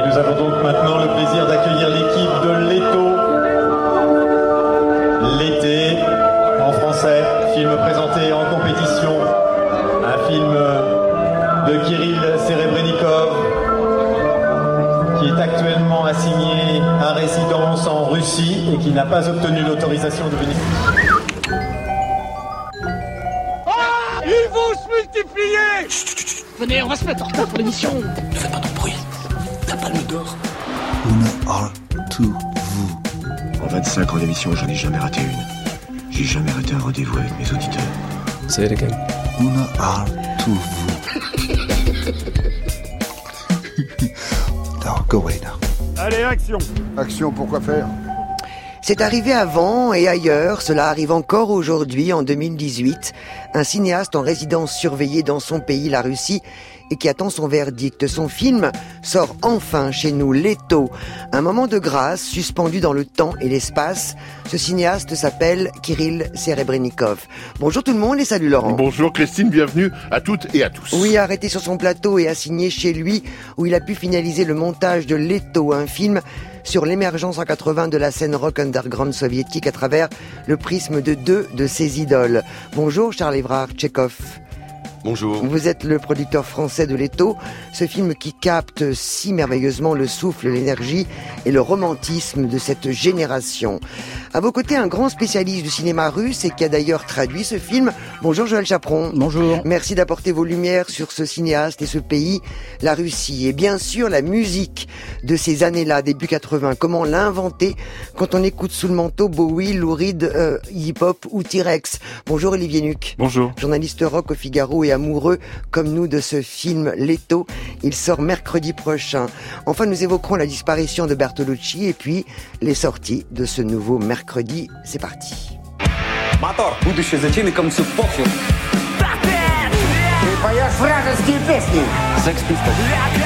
Nous avons donc maintenant le plaisir d'accueillir l'équipe de Leto. L'été, en français, film présenté en compétition. Un film de Kirill Serebrennikov, qui est actuellement assigné à résidence en Russie et qui n'a pas obtenu l'autorisation de venir. Ah, ils vont se multiplier. Chut. Venez, on va se mettre en retard pour l'émission. Ne fais pas de bruit. La palme d'or. Una heure to vous. En 25 ans d'émission, j'en ai jamais raté une. J'ai jamais raté un rendez-vous avec mes auditeurs. Say it again. Una heure to vous. Alors, go away now. Allez, action. Action, pourquoi faire ? C'est arrivé avant et ailleurs, cela arrive encore aujourd'hui, en 2018. Un cinéaste en résidence surveillée dans son pays, la Russie, et qui attend son verdict. Son film sort enfin chez nous, Leto. Un moment de grâce, suspendu dans le temps et l'espace. Ce cinéaste s'appelle Kirill Serebrennikov. Bonjour tout le monde et salut Laurent. Bonjour Christine, bienvenue à toutes et à tous. Oui, arrêté sur son plateau et assigné chez lui, où il a pu finaliser le montage de Leto, un film sur l'émergence en 80 de la scène rock underground soviétique à travers le prisme de deux de ses idoles. Bonjour Charles Evrard Tchekhov. Bonjour. Vous êtes le producteur français de Leto, ce film qui capte si merveilleusement le souffle, l'énergie et le romantisme de cette génération. À vos côtés, un grand spécialiste du cinéma russe et qui a d'ailleurs traduit ce film. Bonjour Joël Chaperon. Bonjour. Merci d'apporter vos lumières sur ce cinéaste et ce pays, la Russie. Et bien sûr, la musique de ces années-là, début 80. Comment l'inventer quand on écoute sous le manteau Bowie, Lou Reed, hip-hop ou T-Rex. Bonjour Olivier Nuc. Bonjour. Journaliste rock au Figaro et amoureux comme nous de ce film Leto. Il sort mercredi prochain. Enfin, nous évoquerons la disparition de Bertolucci et puis les sorties de ce nouveau mercredi. C'est parti. Мотор. Будущее за чиником все похер. Ты поешь вражеские песни. Sex Pistols.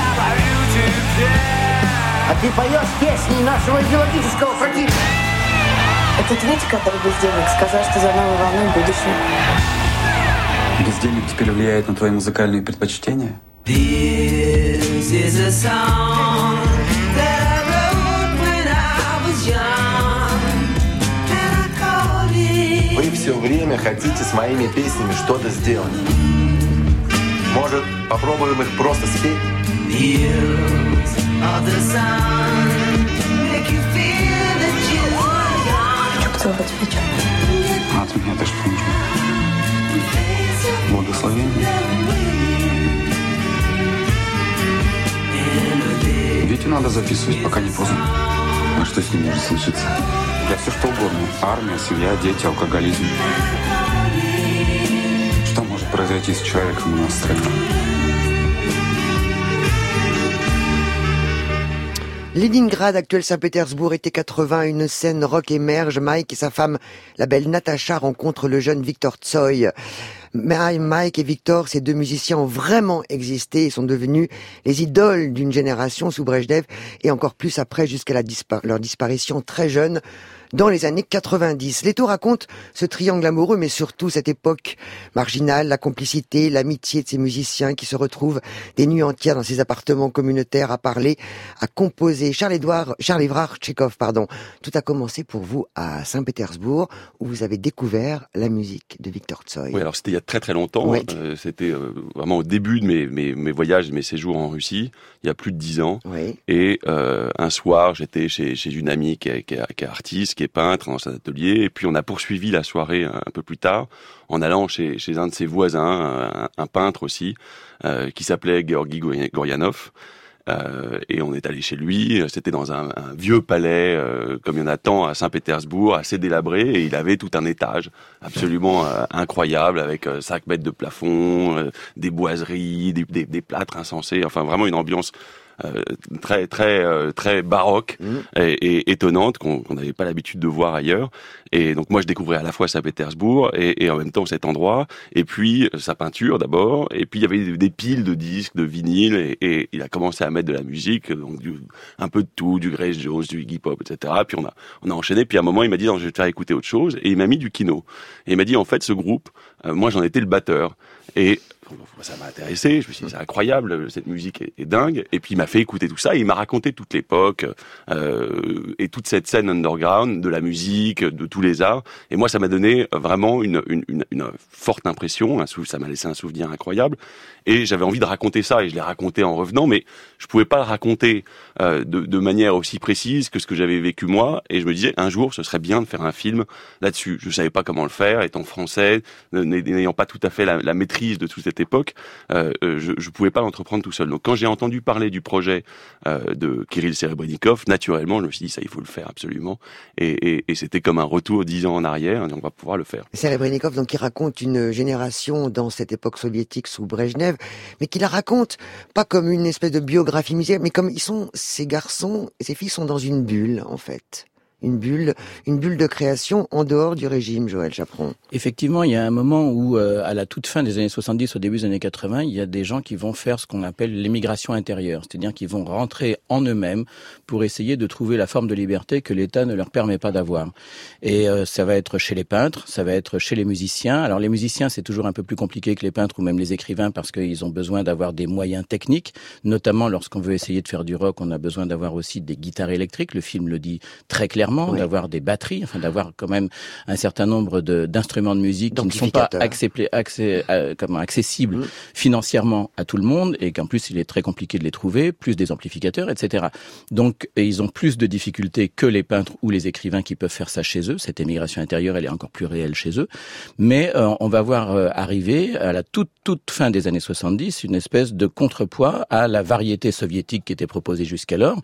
А ты поешь песни нашего идеологического противника. Это третий, который бездельник, сказал, что за новой волной будущее. Бездельник теперь влияет на твои музыкальные предпочтения? This is a song that I wrote when I was young, and I called it. Вы все время хотите с моими песнями что-то сделать. Может, попробуем их просто спеть? Views of the sun make you feel that you are young. Хочу поцеловать вечер. А от меня ты что ничего? Благословение. Витю надо записывать, пока не поздно. А что с ним может случиться? Да все что угодно. Армия, семья, дети, алкоголизм. Что может произойти с человеком у нас в стране? Leningrad, actuel Saint-Pétersbourg, été 80, une scène rock émerge. Mike et sa femme, la belle Natacha, rencontrent le jeune Victor Tsoï. Mike et Victor, ces deux musiciens ont vraiment existé et sont devenus les idoles d'une génération sous Brejnev et encore plus après jusqu'à leur disparition très jeune dans les années 90. Leto raconte ce triangle amoureux, mais surtout cette époque marginale, la complicité, l'amitié de ces musiciens qui se retrouvent des nuits entières dans ces appartements communautaires à parler, à composer. Charles Evrard Tchekhov, tout a commencé pour vous à Saint-Pétersbourg, où vous avez découvert la musique de Victor Tsoï. Oui, alors c'était il y a très très longtemps. Oui. C'était vraiment au début de mes voyages, mes séjours en Russie, il y a plus de 10 ans. Oui. Et un soir, j'étais chez une amie qui est artiste, qui est peintre dans son atelier, et puis on a poursuivi la soirée un peu plus tard en allant chez un de ses voisins, un peintre aussi, qui s'appelait Georgi Goryanov. Et on est allé chez lui, c'était dans un vieux palais, comme il y en a tant à Saint-Pétersbourg, assez délabré, et il avait tout un étage absolument incroyable, avec 5 mètres de plafond, des boiseries, des plâtres insensés, enfin vraiment une ambiance très baroque et étonnante qu'on n'avait pas l'habitude de voir ailleurs. Et donc moi je découvrais à la fois Saint-Pétersbourg et en même temps cet endroit, et puis sa peinture d'abord, et puis il y avait des piles de disques, de vinyles, et il a commencé à mettre de la musique, donc un peu de tout, du Grace Jones, du Iggy Pop, etc. Puis on a enchaîné, puis à un moment il m'a dit non, je vais te faire écouter autre chose, et il m'a mis du Kino. Et il m'a dit en fait ce groupe, moi j'en étais le batteur, et ça m'a intéressé, je me suis dit c'est incroyable, cette musique est dingue, et puis il m'a fait écouter tout ça, et il m'a raconté toute l'époque, et toute cette scène underground, de la musique, de tous les arts. Et moi, ça m'a donné vraiment une forte impression, ça m'a laissé un souvenir incroyable. Et j'avais envie de raconter ça, et je l'ai raconté en revenant, mais je pouvais pas le raconter de manière aussi précise que ce que j'avais vécu moi. Et je me disais, un jour, ce serait bien de faire un film là-dessus. Je savais pas comment le faire, étant français, n'ayant pas tout à fait la maîtrise de toute cette époque. Je pouvais pas l'entreprendre tout seul. Donc quand j'ai entendu parler du projet de Kirill Serebrennikov, naturellement, je me suis dit, ça, il faut le faire absolument. Et c'était comme un retour 10 ans en arrière, donc on va pouvoir le faire. Serebrennikov, donc, qui raconte une génération dans cette époque soviétique sous Brejnev, mais qui la raconte pas comme une espèce de biographie musicale, mais comme ces garçons et ces filles sont dans une bulle, en fait. Une bulle de création en dehors du régime, Joël Chaperon. Effectivement, il y a un moment où, à la toute fin des années 70, au début des années 80, il y a des gens qui vont faire ce qu'on appelle l'émigration intérieure, c'est-à-dire qu'ils vont rentrer en eux-mêmes pour essayer de trouver la forme de liberté que l'État ne leur permet pas d'avoir. Et ça va être chez les peintres, ça va être chez les musiciens. Alors les musiciens, c'est toujours un peu plus compliqué que les peintres ou même les écrivains parce qu'ils ont besoin d'avoir des moyens techniques, notamment lorsqu'on veut essayer de faire du rock, on a besoin d'avoir aussi des guitares électriques, le film le dit très clairement. Oui. D'avoir des batteries, enfin d'avoir quand même un certain nombre d'instruments de musique qui ne sont pas accessibles financièrement à tout le monde et qu'en plus il est très compliqué de les trouver, plus des amplificateurs, etc. Donc ils ont plus de difficultés que les peintres ou les écrivains qui peuvent faire ça chez eux. Cette émigration intérieure, elle est encore plus réelle chez eux. Mais on va voir arriver à la toute fin des années 70 une espèce de contrepoids à la variété soviétique qui était proposée jusqu'alors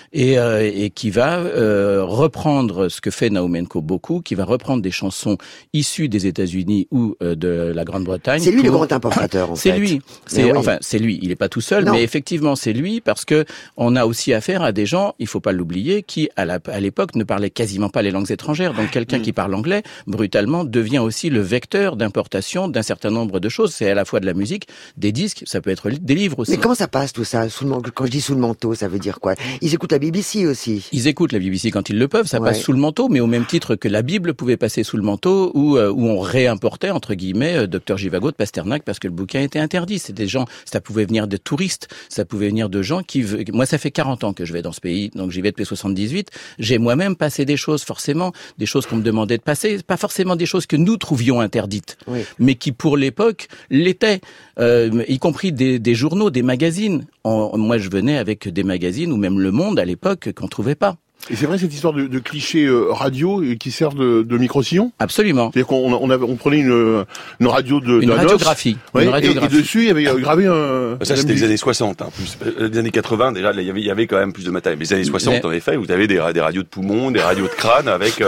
et qui va reprendre ce que fait Naumenko beaucoup, qui va reprendre des chansons issues des États-Unis ou de la Grande-Bretagne. C'est lui le grand importateur, en fait. C'est lui. Enfin, c'est lui. Il est pas tout seul, mais effectivement, c'est lui parce que on a aussi affaire à des gens, il faut pas l'oublier, qui à l'époque ne parlaient quasiment pas les langues étrangères. Donc quelqu'un qui parle anglais, brutalement, devient aussi le vecteur d'importation d'un certain nombre de choses. C'est à la fois de la musique, des disques, ça peut être des livres aussi. Mais comment ça passe tout ça quand je dis sous le manteau, ça veut dire quoi? Ils écoutent la BBC aussi. Ils écoutent la BBC quand ils le peuvent. Ça passe sous le manteau, mais au même titre que la Bible pouvait passer sous le manteau, où on réimportait, entre guillemets, Dr Jivago de Pasternak, parce que le bouquin était interdit. C'est des gens, ça pouvait venir de touristes, ça pouvait venir de gens moi ça fait 40 ans que je vais dans ce pays, donc j'y vais depuis 78. J'ai moi-même passé des choses, forcément, des choses qu'on me demandait de passer, pas forcément des choses que nous trouvions interdites, mais qui pour l'époque l'étaient, y compris des journaux, des magazines. Moi je venais avec des magazines, ou même Le Monde à l'époque, qu'on trouvait pas. Et c'est vrai cette histoire de clichés radio qui servent de micro-sillon? Absolument. C'est-à-dire qu'on prenait une radio une radiographie. Ouais, et dessus, il y avait gravé un... Ça, c'était les années 60, hein, plus. Les années 80, déjà, il y avait quand même plus de matériel. Mais les années 60, en effet, vous avez des radios de poumon, des radios de crâne avec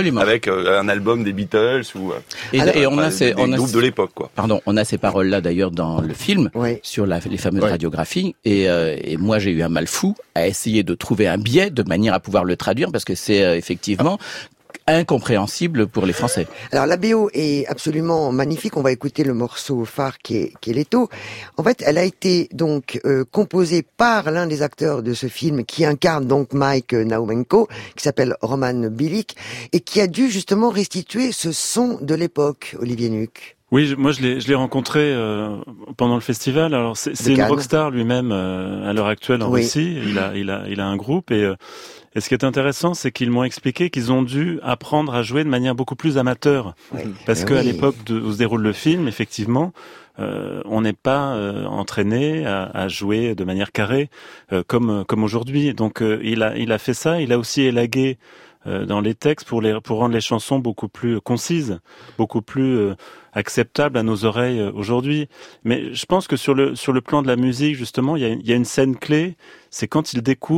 un album des Beatles ou et on a ces groupes de l'époque, quoi. Pardon, on a ces paroles-là d'ailleurs dans le film sur les fameuses radiographies. Et moi, j'ai eu un mal fou à essayer de trouver un biais de manière à pouvoir le traduire parce que c'est effectivement incompréhensible pour les Français. Alors la BO est absolument magnifique. On va écouter le morceau phare qui est Leto. En fait, elle a été donc composée par l'un des acteurs de ce film qui incarne donc Mike Naumenko, qui s'appelle Roman Bilic et qui a dû justement restituer ce son de l'époque, Olivier Nuc. Oui, moi je l'ai rencontré pendant le festival. Alors c'est une rockstar lui-même à l'heure actuelle en Russie. Il a un groupe et ce qui est intéressant, c'est qu'ils m'ont expliqué qu'ils ont dû apprendre à jouer de manière beaucoup plus amateur, parce qu'à l'époque où se déroule le film, effectivement, on n'est pas entraîné à jouer de manière carrée comme aujourd'hui. Donc il a fait ça. Il a aussi élagué dans les textes pour rendre les chansons beaucoup plus concises, beaucoup plus acceptables à nos oreilles aujourd'hui. Mais je pense que sur le plan de la musique, justement, il y a une scène clé, c'est quand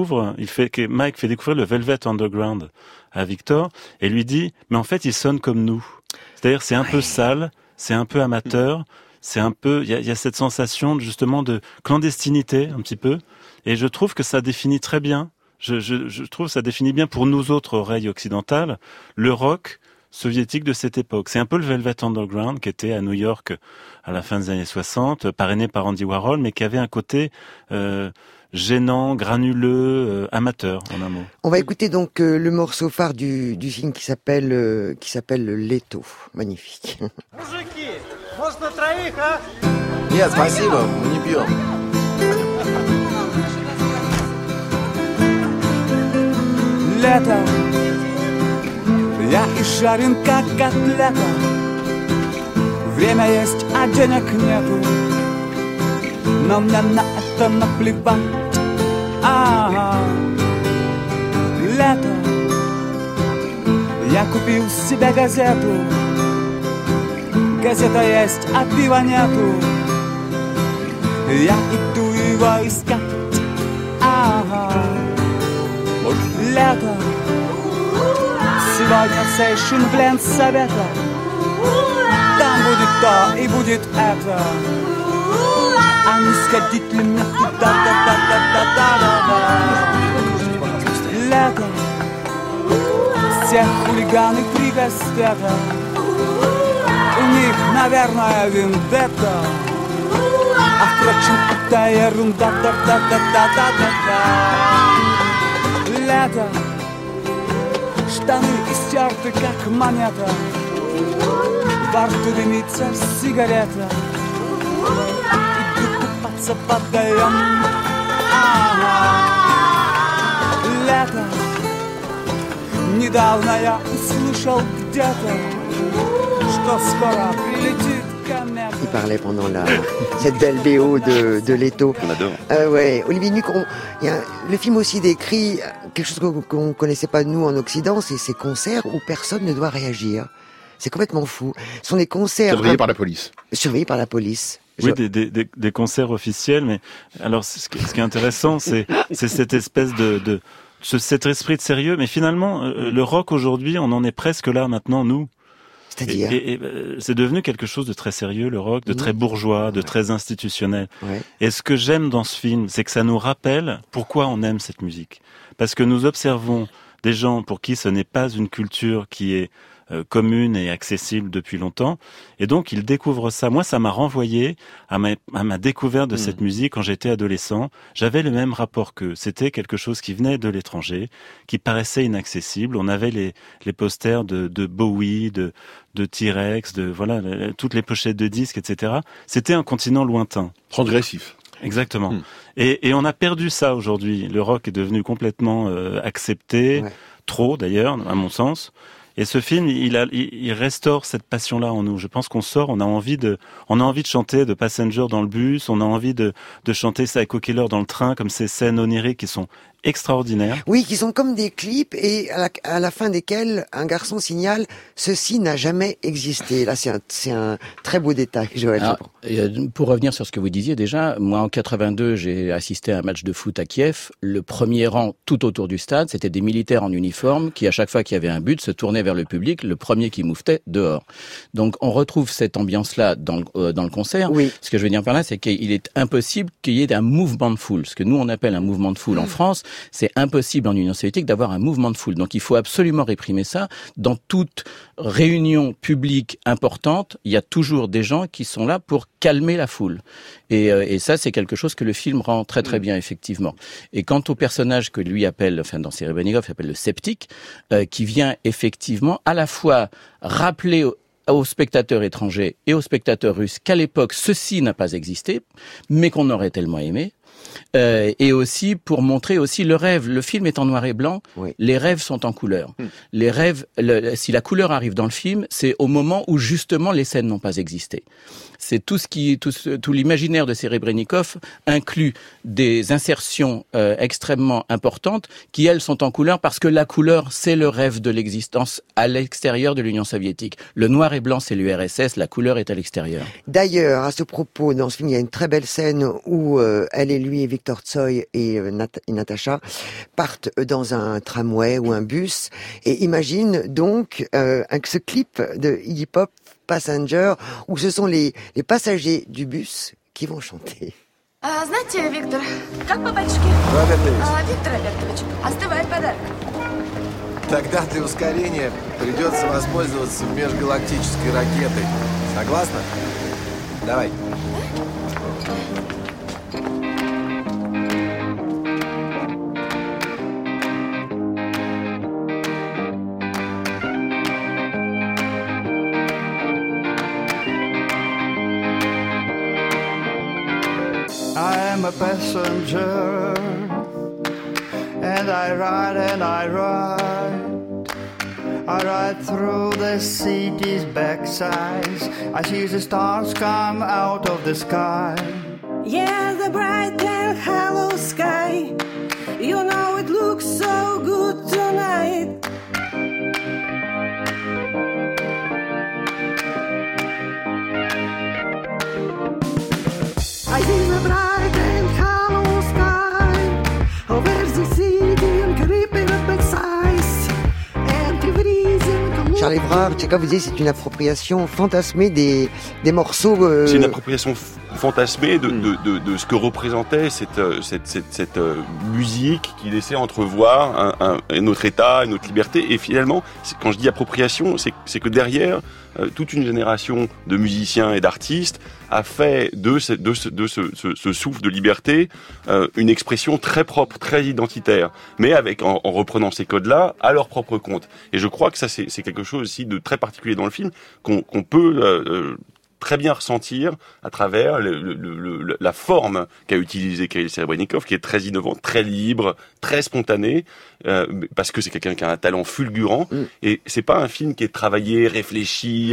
Mike fait découvrir le Velvet Underground à Victor et lui dit mais en fait il sonne comme nous. C'est-à-dire c'est un peu sale, c'est un peu amateur, c'est un peu il y a cette sensation justement de clandestinité un petit peu et je trouve que ça définit très bien. Je trouve que ça définit bien pour nous autres oreilles occidentales le rock soviétique de cette époque. C'est un peu le Velvet Underground qui était à New York à la fin des années 60, parrainé par Andy Warhol, mais qui avait un côté gênant, granuleux, amateur en un mot. On va écouter donc le morceau phare du film qui s'appelle Leto. Magnifique. Мужики, может на троих, а? Нет, спасибо, мы не пьем. Лето, я изжарен как котлета. Время есть, а денег нету, но мне на это наплевать. Лето, я купил себе газету. Газета есть, а пива нету. Я иду его искать. Лето, сегодня в Сейшн Гленд Совета. Там будет то и будет это. А не сходить ли мне туда, Лето, все хулиганы крикостета. У них, наверное, вендетта. А впрочем, это ерунда. Лето, штаны истерты, как монета. Во рту дымится сигарета. Иду купаться под даем. Лето, недавно я услышал где-то, что скоро прилетит комета. Il parlait pendant cette belle BO de Leto. On adore. Ouais, Olivier Nuc, le film aussi décrit quelque chose qu'on connaissait pas nous en Occident, c'est ces concerts où personne ne doit réagir. C'est complètement fou. Ce sont des concerts... Surveillés par la police. Surveillés par la police. Oui, des concerts officiels, mais alors ce qui est intéressant, c'est cette espèce cet esprit de sérieux, mais finalement, le rock aujourd'hui, on en est presque là maintenant, nous. C'est-à-dire et c'est devenu quelque chose de très sérieux, le rock, de très bourgeois, de très institutionnel. Ouais. Et ce que j'aime dans ce film, c'est que ça nous rappelle pourquoi on aime cette musique. Parce que nous observons des gens pour qui ce n'est pas une culture qui est commune et accessible depuis longtemps, et donc ils découvrent ça. Moi, ça m'a renvoyé à ma découverte de cette musique quand j'étais adolescent. J'avais le même rapport qu'eux. C'était quelque chose qui venait de l'étranger, qui paraissait inaccessible. On avait les posters de Bowie, de T-Rex, toutes les pochettes de disques, etc. C'était un continent lointain. Transgressif. Exactement. Et on a perdu ça aujourd'hui. Le rock est devenu complètement accepté, trop d'ailleurs, à mon sens. Et ce film, il restaure cette passion-là en nous. Je pense qu'on sort, on a envie de chanter de Passenger dans le bus, on a envie de chanter Psycho Killer dans le train, comme ces scènes oniriques qui sont extraordinaires. Oui, qui sont comme des clips et à la fin desquels un garçon signale « Ceci n'a jamais existé ». Là, c'est un très beau détail, Joël. Alors, pour revenir sur ce que vous disiez déjà, moi en 82, j'ai assisté à un match de foot à Kiev. Le premier rang tout autour du stade, c'était des militaires en uniforme qui, à chaque fois qu'il y avait un but, se tournaient vers le public, le premier qui mouvetait dehors. Donc on retrouve cette ambiance-là dans le concert. Oui. Ce que je veux dire par là, c'est qu'il est impossible qu'il y ait un mouvement de foule. Ce que nous on appelle un mouvement de foule en France, c'est impossible en Union soviétique d'avoir un mouvement de foule. Donc il faut absolument réprimer ça. Dans toute réunion publique importante, il y a toujours des gens qui sont là pour calmer la foule. Et ça, c'est quelque chose que le film rend très très bien, effectivement. Et quant au personnage que lui appelle, enfin dans Serebrennikov, il appelle le sceptique, qui vient effectivement à la fois rappeler aux spectateurs étrangers et aux spectateurs russes qu'à l'époque, ceci n'a pas existé, mais qu'on aurait tellement aimé. Et aussi pour montrer aussi le rêve. Le film est en noir et blanc, oui. Les rêves sont en couleur. Les rêves, si la couleur arrive dans le film, c'est au moment où justement les scènes n'ont pas existé. C'est tout l'imaginaire de Serebrennikov inclut des insertions extrêmement importantes qui, elles, sont en couleur parce que la couleur, c'est le rêve de l'existence à l'extérieur de l'Union soviétique. Le noir et blanc, c'est l'URSS, la couleur est à l'extérieur. D'ailleurs, à ce propos, dans ce film, il y a une très belle scène où elle et lui, et Victor Tsoi et Natacha partent dans un tramway ou un bus et imagine donc ce clip de Iggy Pop, Passenger, où ce sont les passagers du bus qui vont chanter. Знаете, Виктор, как по батюшке? Виктор Альбертович, остывает подарок. Тогда для ускорения придется воспользоваться межгалактической ракетой. Согласна? Давай. I am a passenger and I ride through the city's backsides. I see the stars come out of the sky. Yeah, the bright and hollow sky. You know it looks so good tonight. I see the bright and hollow sky over the city and creeping up its sides. Charles Evrard, Tchekhov vous dit c'est une appropriation fantasmée des morceaux. C'est une appropriation fantasmée de ce que représentait cette musique qui laissait entrevoir un autre état, une autre liberté. Et finalement, quand je dis appropriation, c'est que derrière, toute une génération de musiciens et d'artistes a fait de ce souffle de liberté une expression très propre, très identitaire, mais en reprenant ces codes-là à leur propre compte. Et je crois que ça, c'est quelque chose aussi de très particulier dans le film, qu'on peut très bien ressentir à travers la forme qu'a utilisée Kirill Serebrennikov, qui est très innovante, très libre, très spontanée, parce que c'est quelqu'un qui a un talent fulgurant. Et c'est pas un film qui est travaillé, réfléchi,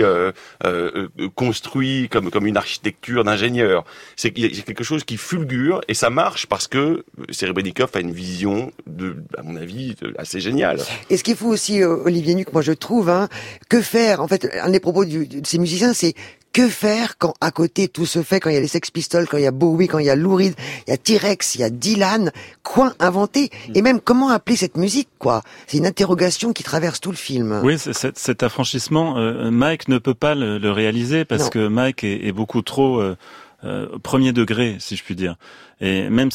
construit comme une architecture d'ingénieur. C'est quelque chose qui fulgure, et ça marche parce que Serebrennikov a une vision, à mon avis, assez géniale. Et ce qu'il faut aussi, Olivier Nuc, moi je trouve, que faire, en fait, un des propos de ces musiciens, c'est que faire quand à côté tout se fait, quand il y a les Sex Pistols, quand il y a Bowie, quand il y a Lou Reed, il y a T-Rex, il y a Dylan, quoi inventer? Et même comment appeler cette musique, quoi? C'est une interrogation qui traverse tout le film. Oui, cet affranchissement, Mike ne peut pas le réaliser parce que Mike est beaucoup trop premier degré, si je puis dire. Et même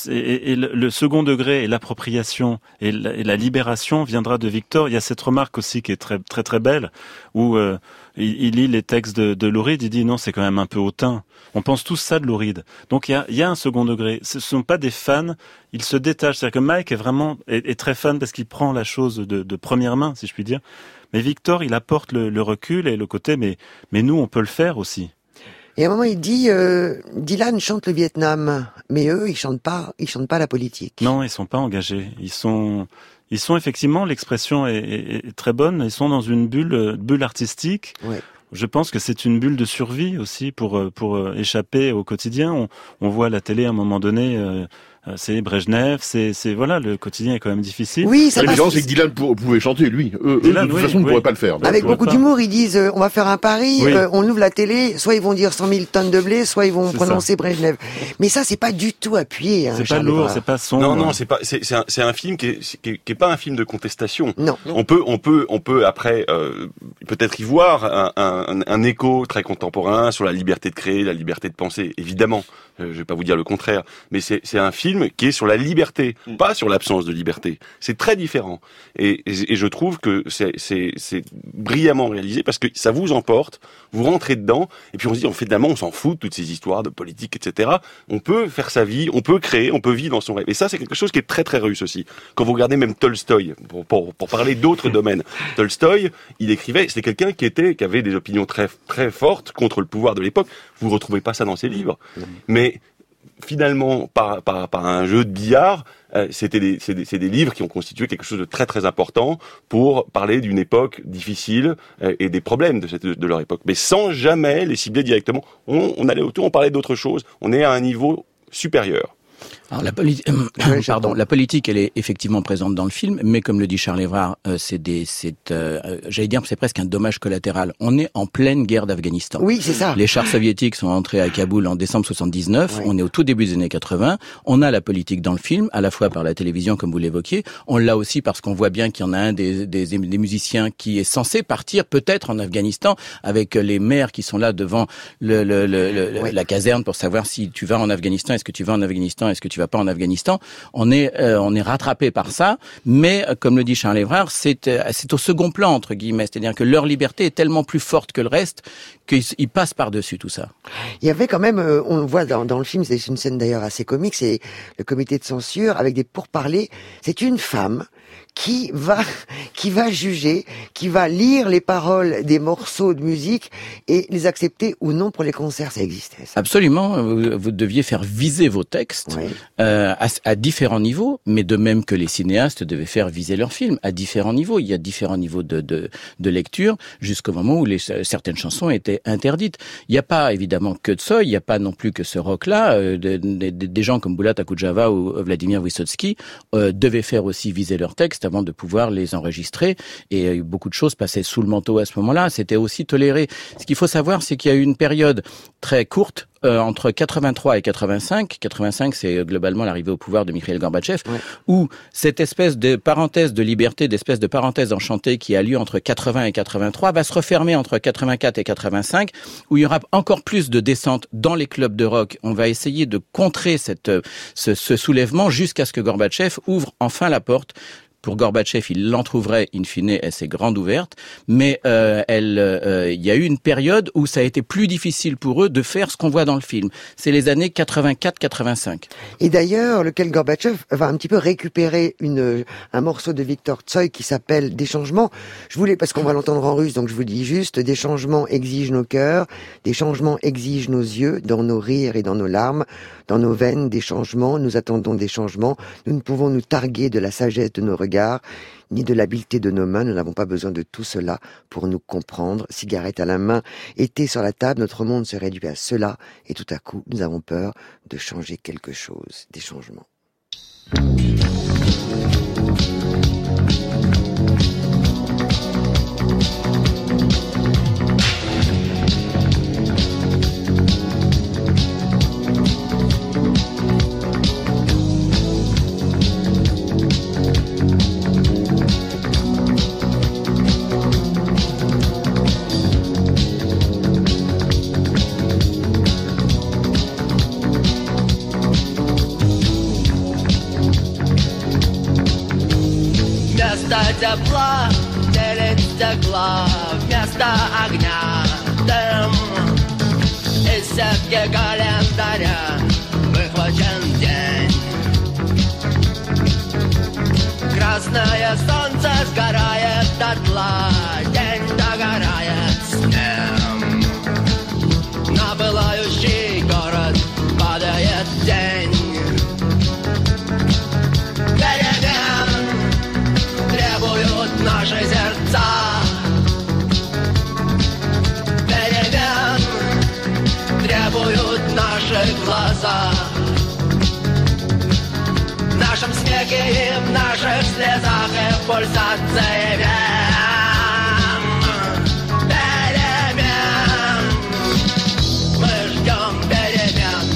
le second degré et l'appropriation et la libération viendra de Victor. Il y a cette remarque aussi qui est très très très belle où il lit les textes de Lou Reed, il dit non, c'est quand même un peu hautain. On pense tous ça de Lou Reed. Donc il y a un second degré. Ce sont pas des fans, ils se détachent. C'est-à-dire que Mike est très fan parce qu'il prend la chose de première main, si je puis dire. Mais Victor, il apporte le recul et le côté mais nous on peut le faire aussi. Et à un moment, il dit, Dylan chante le Vietnam, mais eux, ils chantent pas la politique. Non, ils sont pas engagés. Ils sont effectivement, l'expression est très bonne. Ils sont dans une bulle artistique. Ouais. Je pense que c'est une bulle de survie aussi pour échapper au quotidien. On voit à la télé à un moment donné. C'est Brejnev, c'est voilà, le quotidien est quand même difficile. Oui, ça la différence, c'est que Dylan pouvait chanter, lui. Dylan, de toute façon, ne pourrait pas le faire. Avec beaucoup d'humour, ils disent, on va faire un pari, on ouvre la télé, soit ils vont dire 100 000 tonnes de blé, soit ils vont prononcer Brejnev. Mais ça, c'est pas du tout appuyé. C'est pas lourd, c'est pas sombre. Non, c'est un film qui est pas un film de contestation. Non. On peut après peut-être y voir un écho très contemporain sur la liberté de créer, la liberté de penser, évidemment. Je vais pas vous dire le contraire, mais c'est un film qui est sur la liberté, pas sur l'absence de liberté. C'est très différent. Et je trouve que c'est brillamment réalisé parce que ça vous emporte, vous rentrez dedans, et puis finalement, on s'en fout de toutes ces histoires de politique, etc. On peut faire sa vie, on peut créer, on peut vivre dans son rêve. Et ça, c'est quelque chose qui est très très russe aussi. Quand vous regardez même Tolstoï, pour parler d'autres domaines, Tolstoï, il écrivait, c'était quelqu'un qui avait des opinions très très fortes contre le pouvoir de l'époque. Vous retrouvez pas ça dans ses livres. Mais finalement, par un jeu de billard, c'est des livres qui ont constitué quelque chose de très très important pour parler d'une époque difficile et des problèmes de leur époque, mais sans jamais les cibler directement. On allait autour, on parlait d'autre chose. On est à un niveau supérieur. Alors la politique, elle est effectivement présente dans le film, mais comme le dit Charles Evrard, j'allais dire, c'est presque un dommage collatéral. On est en pleine guerre d'Afghanistan. Oui, c'est ça. Les chars soviétiques sont entrés à Kaboul en décembre 79. Ouais. On est au tout début des années 80. On a la politique dans le film, à la fois par la télévision, comme vous l'évoquiez. On l'a aussi parce qu'on voit bien qu'il y en a un des musiciens qui est censé partir peut-être en Afghanistan avec les maires qui sont là devant la caserne pour savoir si tu vas en Afghanistan, est-ce que tu vas en Afghanistan, est-ce que tu vas pas en Afghanistan. On est rattrapé par ça, mais comme le dit Charles Evrard, c'est au second plan entre guillemets, c'est-à-dire que leur liberté est tellement plus forte que le reste qu'ils passent par-dessus tout ça. Il y avait quand même, on le voit dans le film, c'est une scène d'ailleurs assez comique, c'est le comité de censure avec des pourparlers. C'est une femme qui va juger, qui va lire les paroles des morceaux de musique et les accepter ou non pour les concerts. Ça existait, ça. Absolument. Vous deviez faire viser vos textes à différents niveaux, mais de même que les cinéastes devaient faire viser leurs films à différents niveaux. Il y a différents niveaux de lecture jusqu'au moment où certaines chansons étaient interdites. Il n'y a pas évidemment que Tsoi, il n'y a pas non plus que ce rock-là. Des gens comme Bulat Akujava ou Vladimir Vysotsky devaient faire aussi viser leurs textes avant de pouvoir les enregistrer. Et beaucoup de choses passaient sous le manteau à ce moment-là. C'était aussi toléré. Ce qu'il faut savoir, c'est qu'il y a eu une période très courte entre 83 et 85. 85, c'est globalement l'arrivée au pouvoir de Mikhail Gorbatchev, où cette espèce de parenthèse de liberté, d'espèce de parenthèse enchantée qui a lieu entre 80 et 83 va se refermer entre 84 et 85, où il y aura encore plus de descente dans les clubs de rock. On va essayer de contrer ce soulèvement jusqu'à ce que Gorbatchev ouvre enfin la porte. Pour Gorbatchev, il l'entrouvrait, in fine, elle s'est grande ouverte, mais il y a eu une période où ça a été plus difficile pour eux de faire ce qu'on voit dans le film. C'est les années 84-85. Et d'ailleurs, lequel Gorbatchev va un petit peu récupérer un morceau de Victor Tsoi qui s'appelle Des changements. Parce qu'on va l'entendre en russe, donc je vous dis juste, des changements exigent nos cœurs, des changements exigent nos yeux, dans nos rires et dans nos larmes, dans nos veines, des changements, nous attendons des changements, nous ne pouvons nous targuer de la sagesse de nos regards, ni de l'habileté de nos mains, nous n'avons pas besoin de tout cela pour nous comprendre. Cigarette à la main, été sur la table, notre monde se réduit à cela, et tout à coup, nous avons peur de changer quelque chose, des changements. Тепла, телец стекла, вместо огня дым. Из сетки календаря выхвачен день. Красное солнце сгорает дотла, день догорает с ним. На пылающий город падает день. Наши сердца перемен требуют наши глаза. В нашем смехе и в наших слезах и в пульсации вен. Перемен. Мы ждем перемен.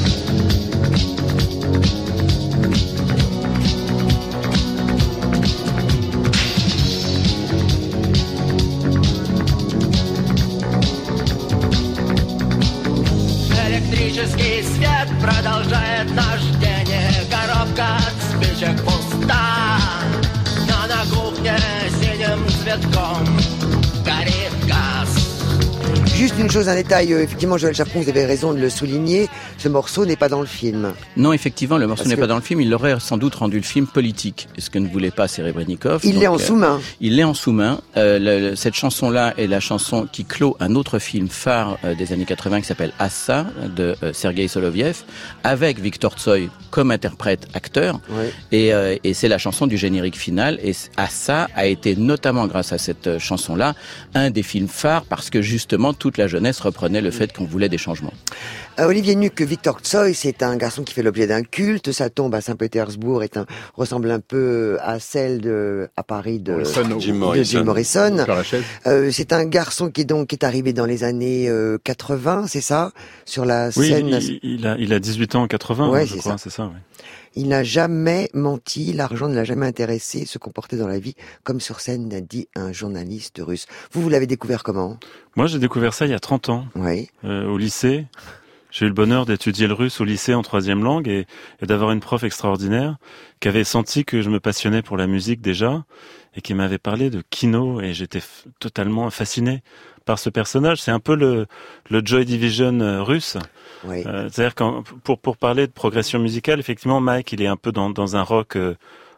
Электрический свет продолжает наш день, и коробка от спичек пуста. Но на кухне синим цветком горит газ. Juste une chose, un détail, effectivement, Joël Chapron, vous avez raison de le souligner, ce morceau n'est pas dans le film. Non, effectivement, le morceau n'est pas dans le film, il aurait sans doute rendu le film politique, ce que ne voulait pas Serebrennikov. Il l'est en sous-main. Il l'est en sous-main. Cette chanson-là est la chanson qui clôt un autre film phare des années 80 qui s'appelle Assa, de Sergei Soloviev, avec Victor Tsoi comme interprète-acteur. Oui. Et c'est la chanson du générique final. Et Assa a été notamment grâce à cette chanson-là un des films phares parce que justement toute la jeunesse reprenait le fait qu'on voulait des changements. Olivier Nuc, Victor Tsoi, c'est un garçon qui fait l'objet d'un culte. Sa tombe à Saint-Pétersbourg ressemble un peu à celle à Paris de Jim Morrison. C'est un garçon qui est arrivé dans les années 80, c'est ça, sur la scène. Il a 18 ans en 80, ouais, je crois, c'est ça. Ouais. Il n'a jamais menti, l'argent ne l'a jamais intéressé, se comporter dans la vie comme sur scène, n'a dit un journaliste russe. Vous l'avez découvert comment ? Moi, j'ai découvert ça il y a 30 ans, au lycée. J'ai eu le bonheur d'étudier le russe au lycée en 3e langue et d'avoir une prof extraordinaire qui avait senti que je me passionnais pour la musique déjà et qui m'avait parlé de Kino et j'étais totalement fasciné par ce personnage. C'est un peu le Joy Division russe. Oui. C'est-à-dire pour parler de progression musicale, effectivement, Mike, il est un peu dans un rock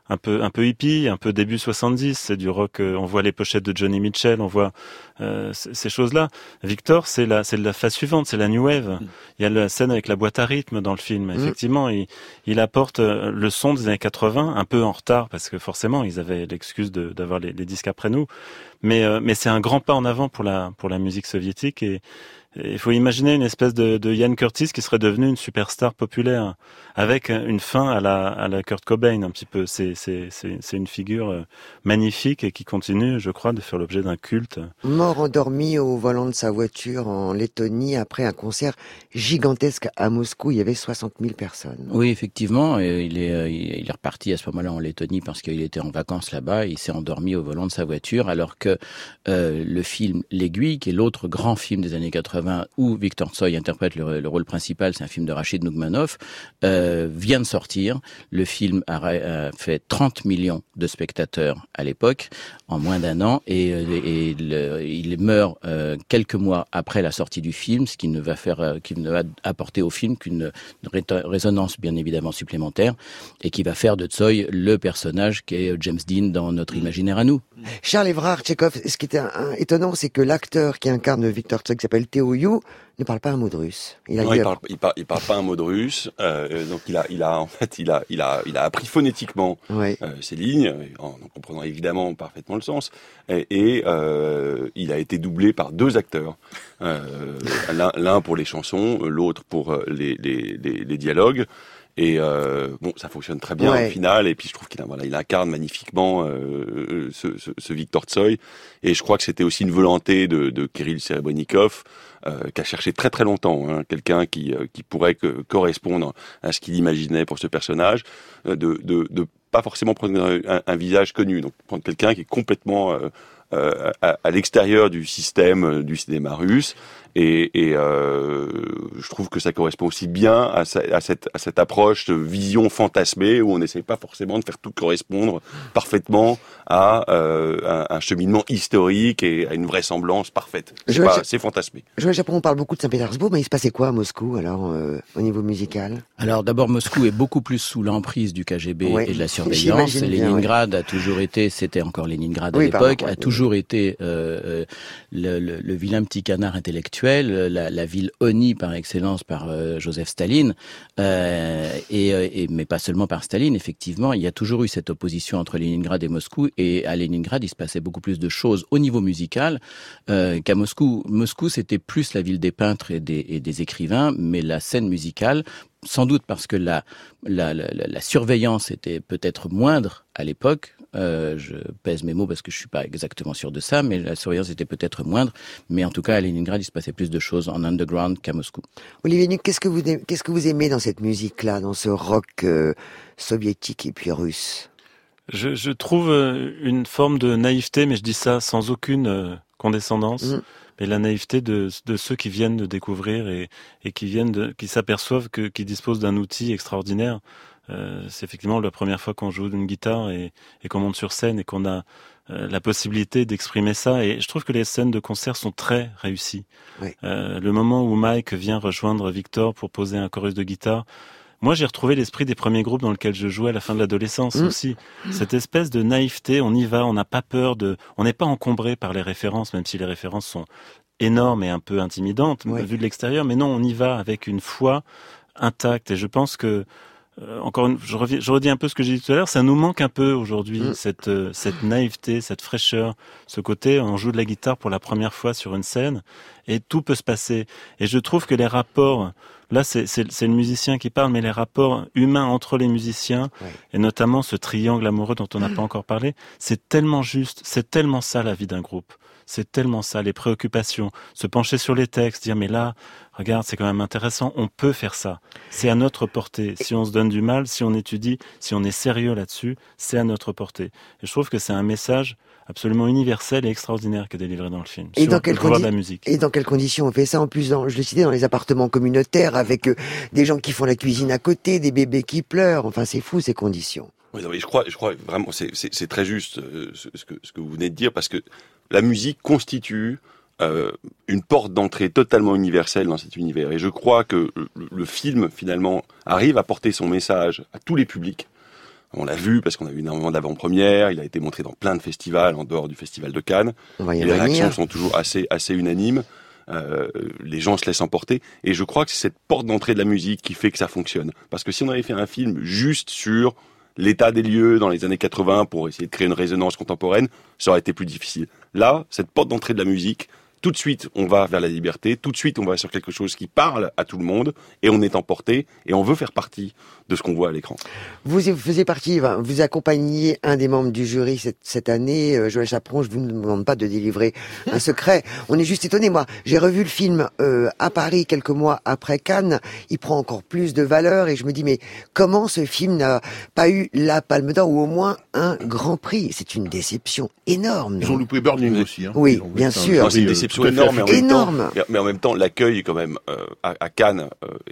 un peu hippie, un peu début 70, c'est du rock, on voit les pochettes de Johnny Mitchell, on voit ces choses-là. Victor, c'est la phase suivante, c'est la new wave. Il y a la scène avec la boîte à rythme dans le film. Effectivement, il apporte le son des années 80, un peu en retard, parce que forcément, ils avaient l'excuse d'avoir les disques après nous. Mais c'est un grand pas en avant pour la musique soviétique, et il faut imaginer une espèce de Ian Curtis qui serait devenu une superstar populaire, avec une fin à la Kurt Cobain un petit peu. C'est une figure magnifique et qui continue, je crois, de faire l'objet d'un culte. Mort endormi au volant de sa voiture en Lettonie après un concert gigantesque à Moscou. Il y avait 60 000 personnes. Oui, effectivement. Il est reparti à ce moment-là en Lettonie parce qu'il était en vacances là-bas. Il s'est endormi au volant de sa voiture, alors que le film L'Aiguille, qui est l'autre grand film des années 80, où Victor Tsoi interprète le rôle principal, c'est un film de Rachid Nougmanov, vient de sortir. Le film a fait 30 millions de spectateurs à l'époque, en moins d'un an, et il meurt quelques mois après la sortie du film, ce qui ne va apporter au film qu'une résonance bien évidemment supplémentaire, et qui va faire de Tsoi le personnage qu'est James Dean dans notre imaginaire à nous. Charles Evrard, Tchekhov, ce qui était étonnant, c'est que l'acteur qui incarne Victor Tsoi, qui s'appelle Teo Yu, ne parle pas un mot de russe. Il parle pas un mot de russe. Donc il a appris phonétiquement ces lignes, en comprenant évidemment parfaitement le sens. Et il a été doublé par 2 acteurs, l'un pour les chansons, l'autre pour les dialogues. Et ça fonctionne très bien au final. Et puis je trouve qu'il incarne magnifiquement ce Victor Tsoi. Et je crois que c'était aussi une volonté de Kirill Serebrennikov, qui a cherché très très longtemps quelqu'un qui pourrait correspondre à ce qu'il imaginait pour ce personnage, de pas forcément prendre un visage connu, donc prendre quelqu'un qui est complètement à l'extérieur du système du cinéma russe. Et je trouve que ça correspond aussi bien à cette approche de vision fantasmée où on n'essaye pas forcément de faire tout correspondre parfaitement à un cheminement historique et à une vraisemblance parfaite. C'est fantasmé. Joël Japon, on parle beaucoup de Saint-Pétersbourg, mais il se passait quoi à Moscou alors au niveau musical? Alors d'abord, Moscou est beaucoup plus sous l'emprise du KGB et de la surveillance. Leningrad a toujours été, c'était encore Leningrad à l'époque, a toujours été le vilain petit canard intellectuel, la ville honnie par excellence par Joseph Staline, mais pas seulement par Staline. Effectivement, il y a toujours eu cette opposition entre Leningrad et Moscou, et à Leningrad, il se passait beaucoup plus de choses au niveau musical qu'à Moscou. Moscou, c'était plus la ville des peintres et des écrivains, mais la scène musicale, sans doute parce que la surveillance était peut-être moindre à l'époque. Je pèse mes mots parce que je suis pas exactement sûr de ça, mais la surveillance était peut-être moindre. Mais en tout cas, à Leningrad, il se passait plus de choses en underground qu'à Moscou. Olivier Nuc, qu'est-ce que vous aimez dans cette musique-là, dans ce rock soviétique et puis russe? Je trouve une forme de naïveté, mais je dis ça sans aucune condescendance. Mais la naïveté de ceux qui viennent de découvrir et qui s'aperçoivent qu'ils disposent d'un outil extraordinaire. C'est effectivement la première fois qu'on joue d'une guitare et qu'on monte sur scène et qu'on a la possibilité d'exprimer ça. Et je trouve que les scènes de concert sont très réussies. Le moment où Mike vient rejoindre Victor pour poser un chorus de guitare, moi, j'ai retrouvé l'esprit des premiers groupes dans lesquels je jouais à la fin de l'adolescence aussi. Cette espèce de naïveté, on y va, on n'a pas peur on n'est pas encombré par les références, même si les références sont énormes et un peu intimidantes, vues de l'extérieur. Mais non, on y va avec une foi intacte. Et je pense que, je redis un peu ce que j'ai dit tout à l'heure, ça nous manque un peu aujourd'hui, cette naïveté, cette fraîcheur, ce côté, on joue de la guitare pour la première fois sur une scène et tout peut se passer. Et je trouve que les rapports, là c'est le musicien qui parle, mais les rapports humains entre les musiciens, et notamment ce triangle amoureux dont on n'a pas encore parlé, c'est tellement juste, c'est tellement ça la vie d'un groupe. C'est tellement ça, les préoccupations, se pencher sur les textes, dire mais là, regarde, c'est quand même intéressant, on peut faire ça. C'est à notre portée. Si on se donne du mal, si on étudie, si on est sérieux là-dessus, c'est à notre portée. Et je trouve que c'est un message absolument universel et extraordinaire qui est délivré dans le film. Et sur le pouvoir de la musique. Et dans quelles conditions on fait ça? En plus, je le citais, dans les appartements communautaires, avec des gens qui font la cuisine à côté, des bébés qui pleurent. Enfin, c'est fou ces conditions. Oui, non, mais je crois vraiment, c'est très juste ce que vous venez de dire, parce que la musique constitue une porte d'entrée totalement universelle dans cet univers. Et je crois que le film, finalement, arrive à porter son message à tous les publics. On l'a vu parce qu'on a eu énormément d'avant-premières. Il a été montré dans plein de festivals en dehors du festival de Cannes. Et les réactions sont toujours assez unanimes. Les gens se laissent emporter. Et je crois que c'est cette porte d'entrée de la musique qui fait que ça fonctionne. Parce que si on avait fait un film juste sur l'état des lieux dans les années 80 pour essayer de créer une résonance contemporaine, ça aurait été plus difficile. Là, cette porte d'entrée de la musique, tout de suite, on va vers la liberté, tout de suite, on va sur quelque chose qui parle à tout le monde, et on est emporté, et on veut faire partie de ce qu'on voit à l'écran. Vous faisiez partie, vous accompagniez un des membres du jury cette année, Joël Chaperon. Je vous demande pas de délivrer un secret. On est juste étonnés. Moi, j'ai revu le film à Paris quelques mois après Cannes. Il prend encore plus de valeur, et je me dis, mais comment ce film n'a pas eu la Palme d'Or ou au moins un grand prix? C'est une déception énorme. Ils ont loupé Burning aussi. Hein. Oui, bien sûr. Non, c'est une déception énorme, mais en même temps, l'accueil quand même à Cannes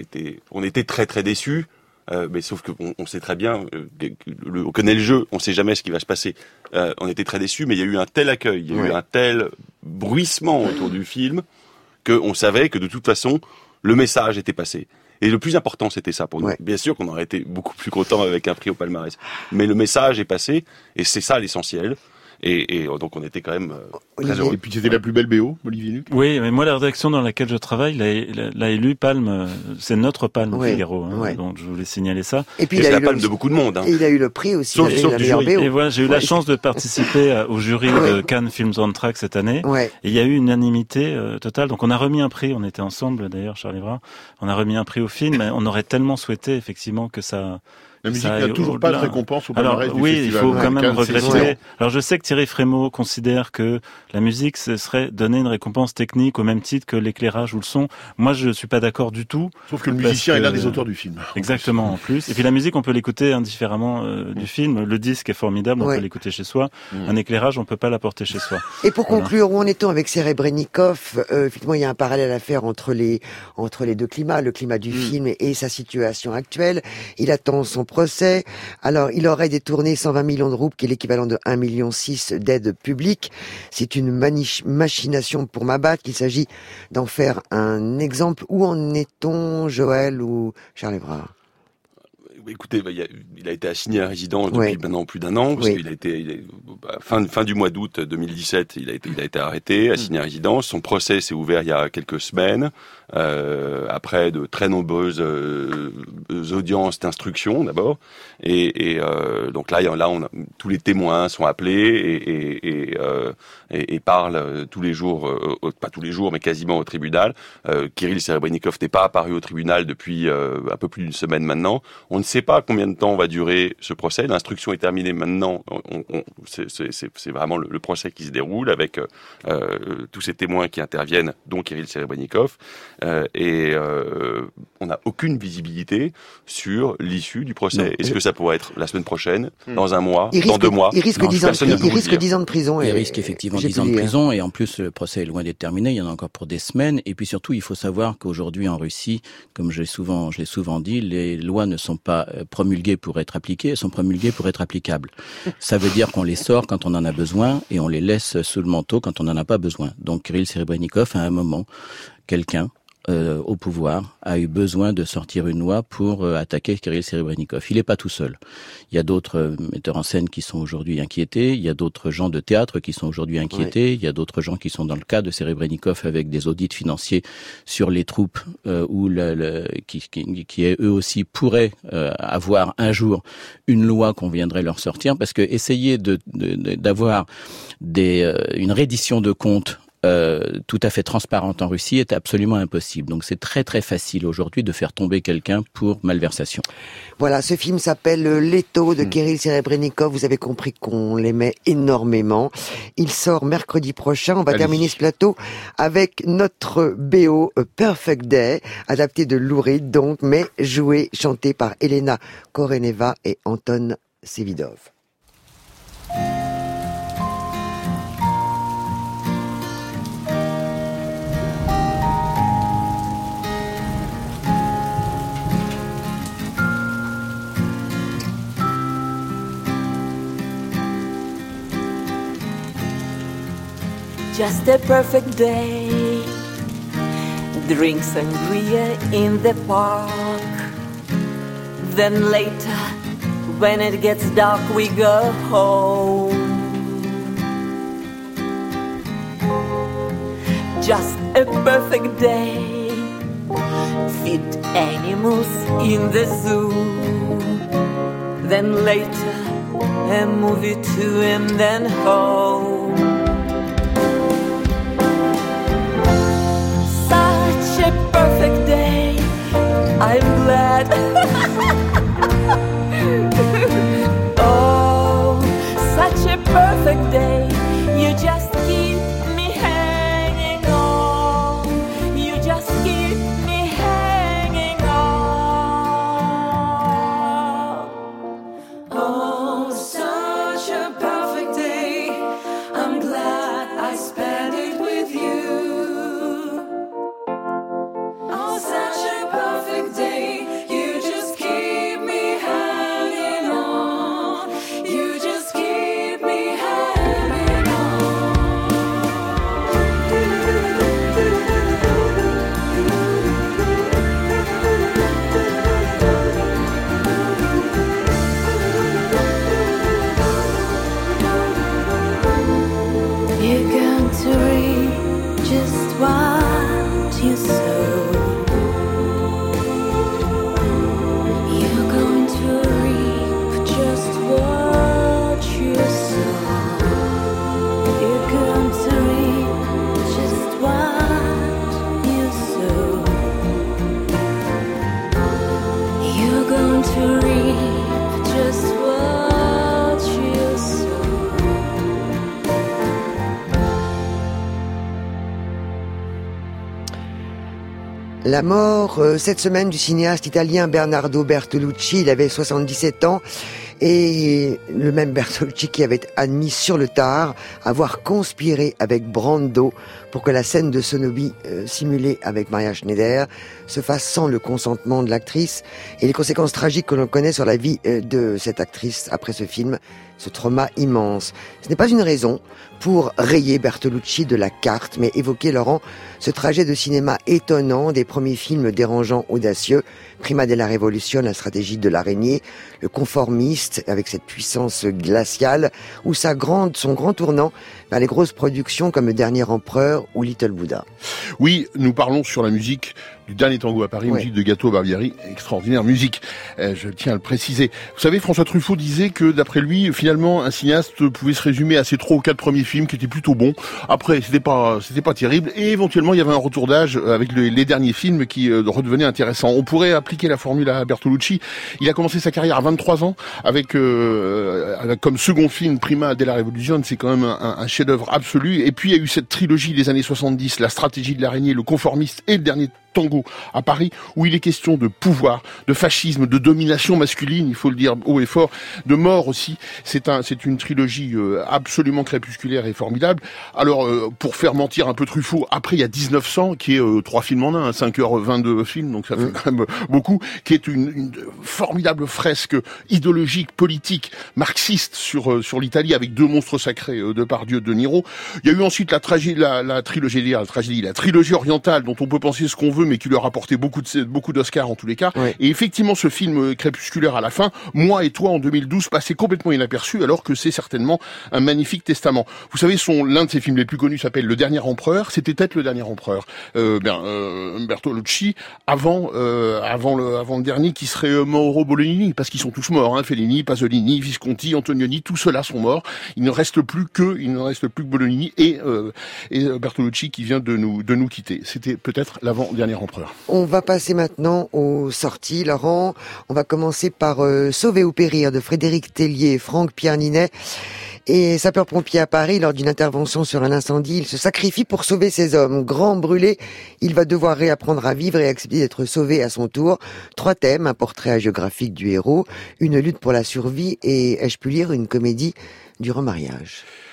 on était très très déçus. Mais sauf qu'on sait très bien, on connaît le jeu, on sait jamais ce qui va se passer. On était très déçus, mais il y a eu un tel accueil, il y a eu un tel bruissement autour du film qu'on savait que de toute façon, le message était passé. Et le plus important, c'était ça pour nous. Bien sûr qu'on aurait été beaucoup plus content avec un prix au palmarès, mais le message est passé, et c'est ça l'essentiel. Et donc on était quand même très heureux. Et puis c'était la plus belle BO, Olivier Luc. Oui, mais moi la rédaction dans laquelle je travaille l'a élu Palme, c'est notre Palme Figaro, donc je voulais signaler ça. Et puis c'est la Palme de beaucoup de monde. Hein. Et il a eu le prix aussi, sauf la meilleure BO. Et voilà, j'ai eu la chance de participer au jury de Cannes Film Soundtrack cette année. Et il y a eu une unanimité totale. Donc on a remis un prix, on était ensemble d'ailleurs, Charles Evra. On a remis un prix au film. Mais on aurait tellement souhaité effectivement que ça. La musique n'a toujours pas de récompense au palmarès du festival. Oui, il faut quand même regretter. Alors je sais que Thierry Frémaux considère que la musique, ce serait donner une récompense technique au même titre que l'éclairage ou le son. Moi, je suis pas d'accord du tout. Sauf que le musicien est l'un des auteurs du film. Exactement, en plus. Et puis la musique, on peut l'écouter indifféremment du film. Le disque est formidable, on peut l'écouter chez soi. Un éclairage, on peut pas l'apporter chez soi. Et pour conclure, où en est-on avec Serebrennikov? Effectivement, il y a un parallèle à faire entre les deux climats, le climat du film et sa situation actuelle. Il attend son procès. Alors, il aurait détourné 120 millions de roubles, qui est l'équivalent de 1,6 million d'aides publiques. C'est une machination pour m'abattre qu'il s'agit d'en faire un exemple. Où en est-on, Joël ou Charles Evra? Écoutez, il a été assigné à résidence depuis maintenant plus d'un an, parce qu'il a été fin du mois d'août 2017, il a été arrêté, assigné à résidence. Son procès s'est ouvert il y a quelques semaines, après de très nombreuses audiences d'instruction d'abord, et donc là, tous les témoins sont appelés et parlent tous les jours, pas tous les jours, mais quasiment au tribunal. Kirill Serebrennikov n'est pas apparu au tribunal depuis un peu plus d'une semaine maintenant. On ne sait pas combien de temps va durer ce procès. L'instruction est terminée maintenant. C'est vraiment le procès qui se déroule avec tous ces témoins qui interviennent, dont Kirill Serebrennikov. On n'a aucune visibilité sur l'issue du procès. Est-ce que ça pourrait être la semaine prochaine, dans un mois, dans 2 mois? Il risque 10 ans de prison. Il risque effectivement 10 ans de prison, et en plus le procès est loin d'être terminé. Il y en a encore pour des semaines. Et puis surtout, il faut savoir qu'aujourd'hui en Russie, comme je l'ai souvent dit, les lois ne sont pas promulguées pour être appliquées, elles sont promulguées pour être applicables. Ça veut dire qu'on les sort quand on en a besoin et on les laisse sous le manteau quand on n'en a pas besoin. Donc Kirill Serebrennikov, à un moment, quelqu'un au pouvoir a eu besoin de sortir une loi pour attaquer Kirill Serebrennikov. Il n'est pas tout seul. Il y a d'autres metteurs en scène qui sont aujourd'hui inquiétés, il y a d'autres gens de théâtre qui sont aujourd'hui inquiétés, il y a d'autres gens qui sont dans le cas de Serebrennikov avec des audits financiers sur les troupes qui eux aussi pourraient avoir un jour une loi qu'on viendrait leur sortir, parce que essayer d'avoir une reddition de comptes tout à fait transparente en Russie est absolument impossible. Donc c'est très très facile aujourd'hui de faire tomber quelqu'un pour malversation. Voilà, ce film s'appelle Leto de Kirill Serebrennikov. Vous avez compris qu'on l'aimait énormément. Il sort mercredi prochain. On va terminer ce plateau avec notre BO Perfect Day, adapté de Lou Reed donc, mais chanté par Elena Koreneva et Anton Sevidov. Just a perfect day. Drink sangria in the park. Then later, when it gets dark we go home. Just a perfect day. Feed animals in the zoo. Then later a movie too, and then home. Such a perfect day. I'm glad. Oh, such a perfect day. You just keep me hanging on. You just keep me hanging on. Oh, such a perfect day. I'm glad I spent it with you. Oh, such a perfect day. You just keep me hanging on. You just keep me hanging on. You're going to reap just what you sow. You're going to reap just what you sow. You're going to reap just what you sow. You're going to reap just what you sow. La mort cette semaine du cinéaste italien Bernardo Bertolucci, il avait 77 ans, et le même Bertolucci qui avait admis sur le tard avoir conspiré avec Brando pour que la scène de sodomie simulée avec Maria Schneider se fasse sans le consentement de l'actrice, et les conséquences tragiques que l'on connaît sur la vie de cette actrice après ce film, ce trauma immense. Ce n'est pas une raison pour rayer Bertolucci de la carte, mais évoquer, Laurent, ce trajet de cinéma étonnant des premiers films dérangeants, audacieux, Prima della Rivoluzione, la stratégie de l'araignée, le conformiste avec cette puissance glaciale, ou son grand tournant vers les grosses productions comme Le Dernier Empereur ou Little Buddha. Oui, nous parlons sur la musique du Dernier Tango à Paris, Ouais. musique de Gato Barbieri, extraordinaire musique, je tiens à le préciser. Vous savez, François Truffaut disait que d'après lui, finalement, un cinéaste pouvait se résumer à ses 3 ou 4 premiers films qui étaient plutôt bons. Après, c'était pas terrible, et éventuellement il y avait un retour d'âge avec les derniers films qui redevenaient intéressants. On pourrait appliquer la formule à Bertolucci. Il a commencé sa carrière à 23 ans avec comme second film Prima della Rivoluzione, c'est quand même un chef-d'œuvre absolu. Et puis il y a eu cette trilogie des années 70, la stratégie de l'araignée, le conformiste et le dernier Tango à Paris, où il est question de pouvoir, de fascisme, de domination masculine, il faut le dire haut et fort, de mort aussi. C'est une trilogie absolument crépusculaire et formidable. Alors, pour faire mentir un peu Truffaut, après il y a 1900, qui est 3 films en un, 5h22 films, donc ça fait quand même beaucoup, qui est une formidable fresque idéologique, politique, marxiste sur l'Italie, avec 2 monstres sacrés, Depardieu, De Niro. Il y a eu ensuite la trilogie orientale, dont on peut penser ce qu'on veut, mais qui leur a apporté beaucoup d'Oscars en tous les cas. Ouais. Et effectivement, ce film crépusculaire à la fin, Moi et toi en 2012, passait complètement inaperçu, alors que c'est certainement un magnifique testament. Vous savez, l'un de ses films les plus connus s'appelle Le Dernier Empereur. C'était peut-être Le Dernier Empereur. Bertolucci, avant le dernier, qui serait Mauro Bolognini, parce qu'ils sont tous morts, hein, Fellini, Pasolini, Visconti, Antonioni, tous ceux-là sont morts. Il ne reste plus que Bolognini et Bertolucci qui vient de nous quitter. C'était peut-être l'avant-dernier empereur. On va passer maintenant aux sorties, Laurent. On va commencer par Sauver ou périr de Frédéric Tellier et Franck Pierre Ninet. Et sapeur-pompier à Paris, lors d'une intervention sur un incendie, il se sacrifie pour sauver ses hommes. Grand brûlé, il va devoir réapprendre à vivre et accepter d'être sauvé à son tour. 3 thèmes, un portrait hagiographique du héros, une lutte pour la survie et, ai-je pu lire, une comédie du remariage.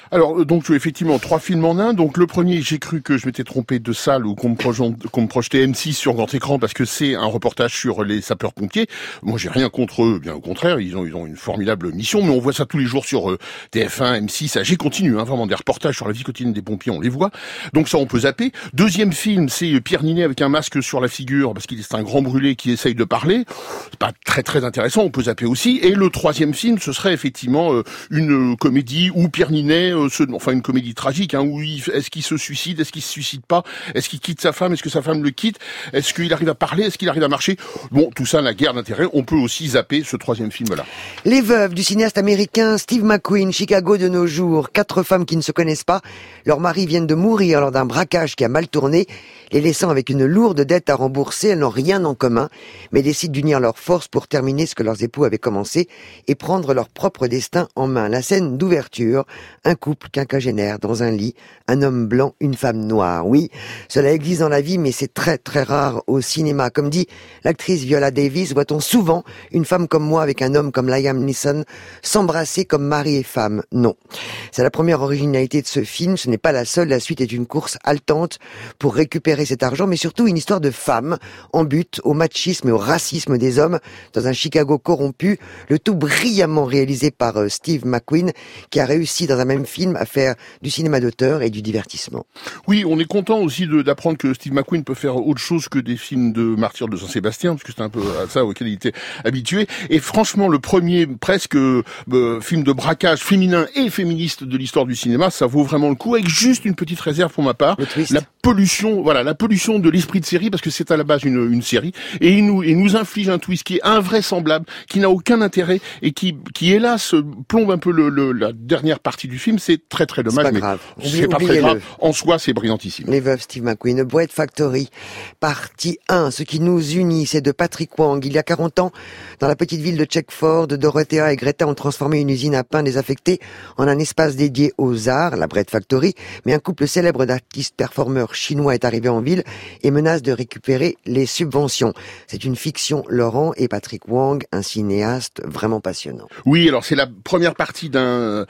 Alors, donc, effectivement, 3 films en un. Donc, le premier, j'ai cru que je m'étais trompé de salle ou qu'on me projetait M6 sur grand écran parce que c'est un reportage sur les sapeurs-pompiers. Moi, j'ai rien contre eux, bien au contraire. Ils ont une formidable mission, mais on voit ça tous les jours sur TF1, M6, AG continue, vraiment des reportages sur la vie quotidienne des pompiers, on les voit. Donc ça, on peut zapper. Deuxième film, c'est Pierre Ninet avec un masque sur la figure parce qu'il est un grand brûlé qui essaye de parler. C'est pas très très intéressant, on peut zapper aussi. Et le troisième film, ce serait effectivement une comédie où Pierre Ninet une comédie tragique, où est-ce qu'il se suicide, est-ce qu'il se suicide pas, est-ce qu'il quitte sa femme, est-ce que sa femme le quitte, est-ce qu'il arrive à parler, est-ce qu'il arrive à marcher. Bon, tout ça n'a guère d'intérêt, on peut aussi zapper ce troisième film-là. Les veuves du cinéaste américain Steve McQueen, Chicago de nos jours, 4 femmes qui ne se connaissent pas, leurs maris viennent de mourir lors d'un braquage qui a mal tourné, les laissant avec une lourde dette à rembourser, elles n'ont rien en commun, mais décident d'unir leurs forces pour terminer ce que leurs époux avaient commencé et prendre leur propre destin en main. La scène d'ouverture, un couple quinquagénaire dans un lit, un homme blanc, une femme noire. Oui, cela existe dans la vie, mais c'est très très rare au cinéma. Comme dit l'actrice Viola Davis, voit-on souvent une femme comme moi avec un homme comme Liam Neeson s'embrasser comme mari et femme? Non. C'est la première originalité de ce film, ce n'est pas la seule, la suite est une course haletante pour récupérer cet argent, mais surtout une histoire de femmes en butte au machisme et au racisme des hommes dans un Chicago corrompu, le tout brillamment réalisé par Steve McQueen, qui a réussi dans un même film à faire du cinéma d'auteur et du divertissement. Oui, on est content aussi d'apprendre que Steve McQueen peut faire autre chose que des films de martyrs de Saint-Sébastien, parce que c'est un peu à ça auquel il était habitué. Et franchement, le premier presque film de braquage féminin et féministe de l'histoire du cinéma, ça vaut vraiment le coup, avec juste une petite réserve pour ma part. La pollution de l'esprit de série, parce que c'est à la base une série, et il nous inflige un twist qui est invraisemblable, qui n'a aucun intérêt, et qui hélas plombe un peu la dernière partie du film. C'est très très dommage, c'est pas grave. C'est pas très grave. En soi, c'est brillantissime. Les veuves Steve McQueen, Bread Factory, partie 1. Ce qui nous unit, c'est de Patrick Wang. Il y a 40 ans, dans la petite ville de Checkford, Dorothea et Greta ont transformé une usine à pain désaffectée en un espace dédié aux arts, la Bread Factory. Mais un couple célèbre d'artistes performeurs chinois est arrivé en ville et menace de récupérer les subventions. C'est une fiction, Laurent, et Patrick Wang, un cinéaste vraiment passionnant. Oui, alors c'est la première partie d'un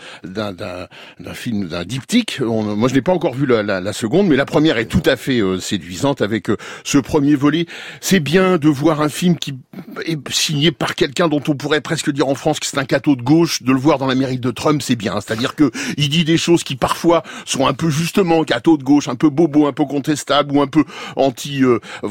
film, d'un diptyque. Moi, je n'ai pas encore vu la seconde, mais la première est tout à fait séduisante avec ce premier volet. C'est bien de voir un film qui est signé par quelqu'un dont on pourrait presque dire en France que c'est un catho de gauche. De le voir dans l'Amérique de Trump, c'est bien. C'est-à-dire que il dit des choses qui parfois sont un peu justement catho de gauche, un peu bobo, un peu contestable ou un peu anti,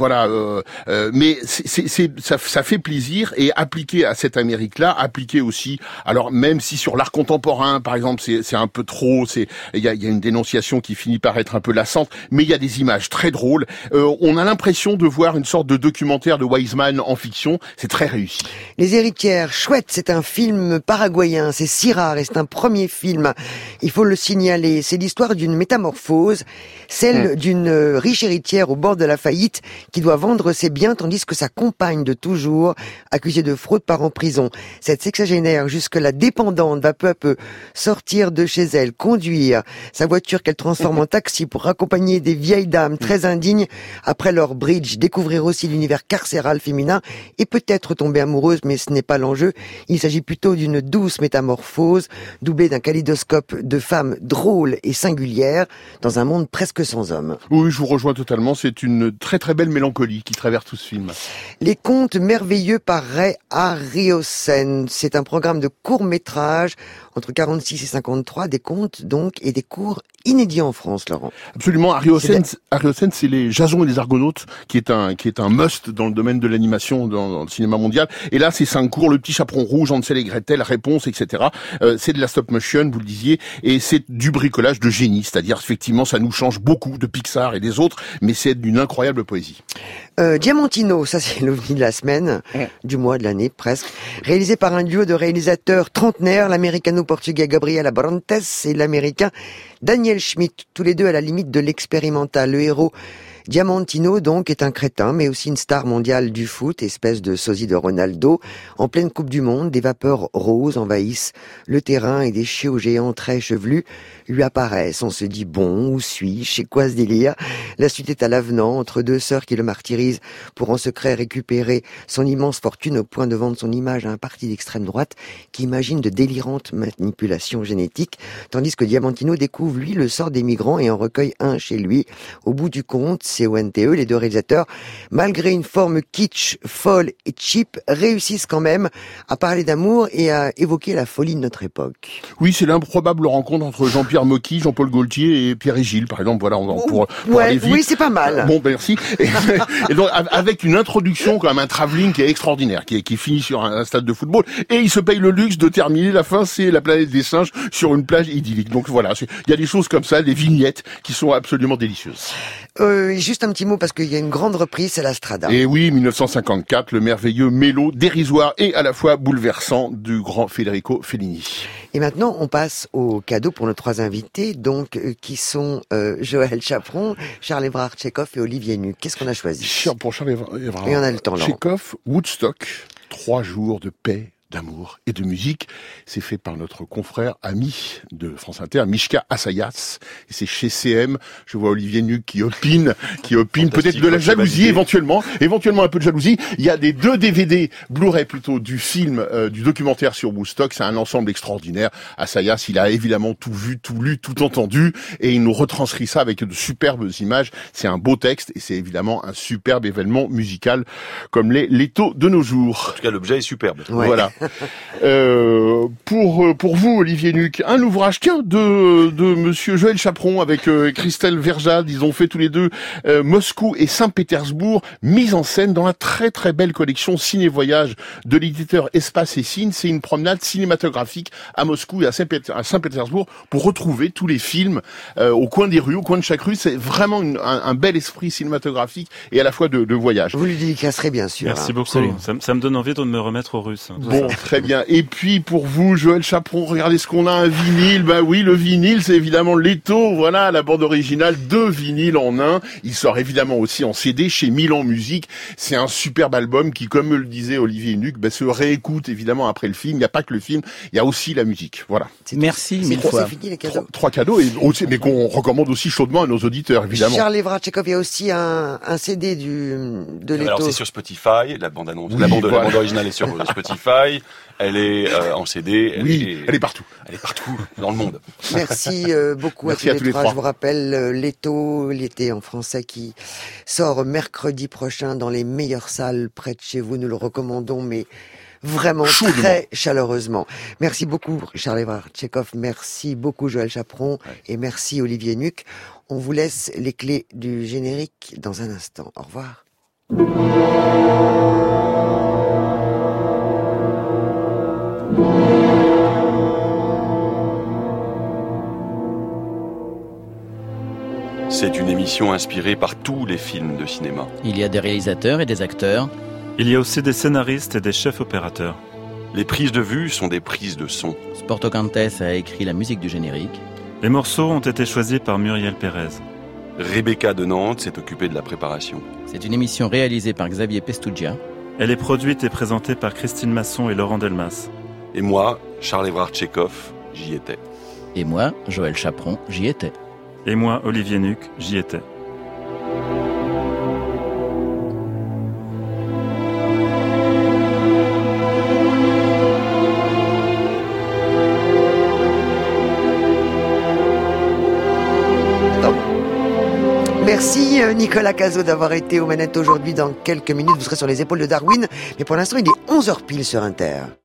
mais ça fait plaisir, et appliqué à cette Amérique-là, appliqué aussi. Alors même si sur l'art contemporain, par exemple, c'est un peu trop, il y a une dénonciation qui finit par être un peu lassante, mais il y a des images très drôles. On a l'impression de voir une sorte de documentaire de Wiseman en fiction. C'est très réussi. Les héritières, chouette, c'est un film paraguayen, c'est si rare et c'est un premier film. Il faut le signaler. C'est l'histoire d'une métamorphose, celle d'une riche héritière au bord de la faillite qui doit vendre ses biens tandis que sa compagne de toujours, accusée de fraude, part en prison. Cette sexagénaire, jusque-là dépendante, va peu à peu sortir de chez elle, conduire sa voiture qu'elle transforme en taxi pour accompagner des vieilles dames très indignes après leur bridge, découvrir aussi l'univers carcéral féminin et peut-être tomber amoureuse, mais ce n'est pas l'enjeu. Il s'agit plutôt d'une douce métamorphose, doublée d'un kaléidoscope de femmes drôles et singulières dans un monde presque sans hommes. Oui, je vous rejoins totalement. C'est une très très belle mélancolie qui traverse tout ce film. Les contes merveilleux par Ray Harryhausen. C'est un programme de court-métrage entre 46 et 53, des contes donc et des cours inédits en France, Laurent. Absolument. Harryhausen, c'est les Jason et les Argonautes, qui est un must dans le domaine de l'animation dans le cinéma mondial. Et là, c'est 5 cours, Le Petit Chaperon Rouge, Hansel et Gretel, Réponse, etc. C'est de la stop motion, vous le disiez, et c'est du bricolage de génie. C'est-à-dire, effectivement, ça nous change beaucoup de Pixar et des autres, mais c'est d'une incroyable poésie. Diamantino, ça c'est l'ovni de la semaine, du mois, de l'année presque, réalisé par un duo de réalisateurs trentenaires, l'américano-portugais Gabriel Abrantes et l'américain Daniel Schmidt, tous les deux à la limite de l'expérimental. Le héros Diamantino, donc, est un crétin, mais aussi une star mondiale du foot, espèce de sosie de Ronaldo. En pleine Coupe du Monde, des vapeurs roses envahissent le terrain et des chiots géants très chevelus lui apparaissent. On se dit, bon, où suis-je? C'est quoi ce délire? La suite est à l'avenant, entre deux sœurs qui le martyrisent pour en secret récupérer son immense fortune au point de vendre son image à un parti d'extrême droite qui imagine de délirantes manipulations génétiques, tandis que Diamantino découvre, lui, le sort des migrants et en recueille un chez lui. Au bout du compte, CONTE, les deux réalisateurs, malgré une forme kitsch, folle et cheap, réussissent quand même à parler d'amour et à évoquer la folie de notre époque. Oui, c'est l'improbable rencontre entre Jean-Pierre Mocky, Jean-Paul Gaultier et Pierre et Gilles, par exemple. Voilà, pour aller vite. Oui, c'est pas mal. Bon, ben, merci. Et donc, avec une introduction, quand même, un travelling qui est extraordinaire, qui finit sur un stade de football, et il se paye le luxe de terminer la fin, c'est la planète des singes sur une plage idyllique. Donc voilà, il y a des choses comme ça, des vignettes qui sont absolument délicieuses. Juste un petit mot parce qu'il y a une grande reprise, c'est la Strada. Et oui, 1954, le merveilleux mélo dérisoire et à la fois bouleversant du grand Federico Fellini. Et maintenant, on passe aux cadeaux pour nos trois invités, donc qui sont Joël Chaperon, Charles-Évrard Tchekhov et Olivier Nuc. Qu'est-ce qu'on a choisi? Pour Charles-Évrard Et on a le temps, Tchekhov, Woodstock, 3 jours de paix, d'amour et de musique. C'est fait par notre confrère, ami de France Inter, Mishka Assayas. Et c'est chez CM. Je vois Olivier Nuc qui opine peut-être de la jalousie, éventuellement un peu de jalousie. Il y a des 2 DVD, Blu-ray plutôt, du film, du documentaire sur Woodstock. C'est un ensemble extraordinaire. Assayas, il a évidemment tout vu, tout lu, tout entendu. Et il nous retranscrit ça avec de superbes images. C'est un beau texte et c'est évidemment un superbe événement musical comme les taux de nos jours. En tout cas, l'objet est superbe. Ouais. Voilà. Pour vous, Olivier Nuc, un ouvrage de monsieur Joël Chaperon avec Christelle Verjade. Ils ont fait tous les deux Moscou et Saint-Pétersbourg, mise en scène dans la très très belle collection Ciné-Voyage de l'éditeur Espace et Cine. C'est une promenade cinématographique à Moscou et à Saint-Pétersbourg pour retrouver tous les films au coin des rues, au coin de chaque rue. C'est vraiment un bel esprit cinématographique et à la fois de voyage. Vous lui dédicacerez bien sûr. Merci beaucoup. Ça me donne envie de me remettre aux Russes. Bon, très bien. Et puis pour vous, Joël Chaperon, regardez ce qu'on a, un vinyle. Bah oui, le vinyle, c'est évidemment Leto. Voilà, la bande originale, 2 vinyles en un. Il sort évidemment aussi en CD chez Milan Musique. C'est un superbe album qui, comme me le disait Olivier Nuc, se réécoute évidemment après le film. Il n'y a pas que le film, il y a aussi la musique. Voilà. Merci 1000 fois. C'est fini les cadeaux. 3 cadeaux, mais qu'on recommande aussi chaudement à nos auditeurs, évidemment. Charles-Évrard Tchekhov, il y a aussi un CD de Leto. Alors c'est sur Spotify, la bande originale est sur Spotify. Elle est en CD. Elle est partout. Elle est partout dans le monde. Merci beaucoup à tous les trois. Je vous rappelle Leto, l'été en français, qui sort mercredi prochain dans les meilleures salles près de chez vous. Nous le recommandons, mais vraiment très chaleureusement. Merci beaucoup Charles-Évrard Tchekhov, merci beaucoup Joël Chaperon et merci Olivier Nuc. On vous laisse les clés du générique dans un instant. Au revoir. C'est une émission inspirée par tous les films de cinéma. Il y a des réalisateurs et des acteurs. Il y a aussi des scénaristes et des chefs opérateurs. Les prises de vue sont des prises de son. Sportocantes a écrit la musique du générique. Les morceaux ont été choisis par Muriel Pérez. Rebecca de Nantes s'est occupée de la préparation. C'est une émission réalisée par Xavier Pestougia. Elle est produite et présentée par Christine Masson et Laurent Delmas. Et moi, Charles-Évrard Tchekhov, j'y étais. Et moi, Joël Chaperon, j'y étais. Et moi, Olivier Nuc, j'y étais. Merci Nicolas Cazot d'avoir été aux manettes aujourd'hui. Dans quelques minutes, vous serez sur les épaules de Darwin. Mais pour l'instant, il est 11h pile sur Inter.